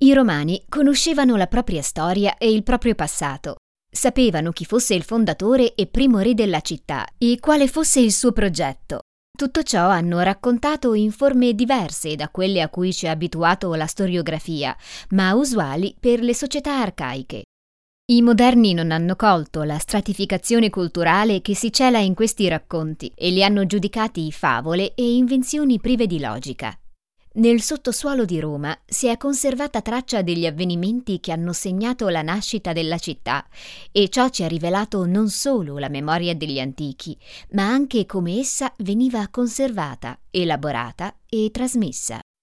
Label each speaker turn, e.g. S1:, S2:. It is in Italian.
S1: I Romani conoscevano la propria storia e il proprio passato. Sapevano chi fosse il fondatore e primo re della città e quale fosse il suo progetto. Tutto ciò hanno raccontato in forme diverse da quelle a cui ci ha abituato la storiografia, ma usuali per le società arcaiche. I moderni non hanno colto la stratificazione culturale che si cela in questi racconti e li hanno giudicati favole e invenzioni prive di logica. Nel sottosuolo di Roma si è conservata traccia degli avvenimenti che hanno segnato la nascita della città e ciò ci ha rivelato non solo la memoria degli antichi, ma anche come essa veniva conservata, elaborata e trasmessa.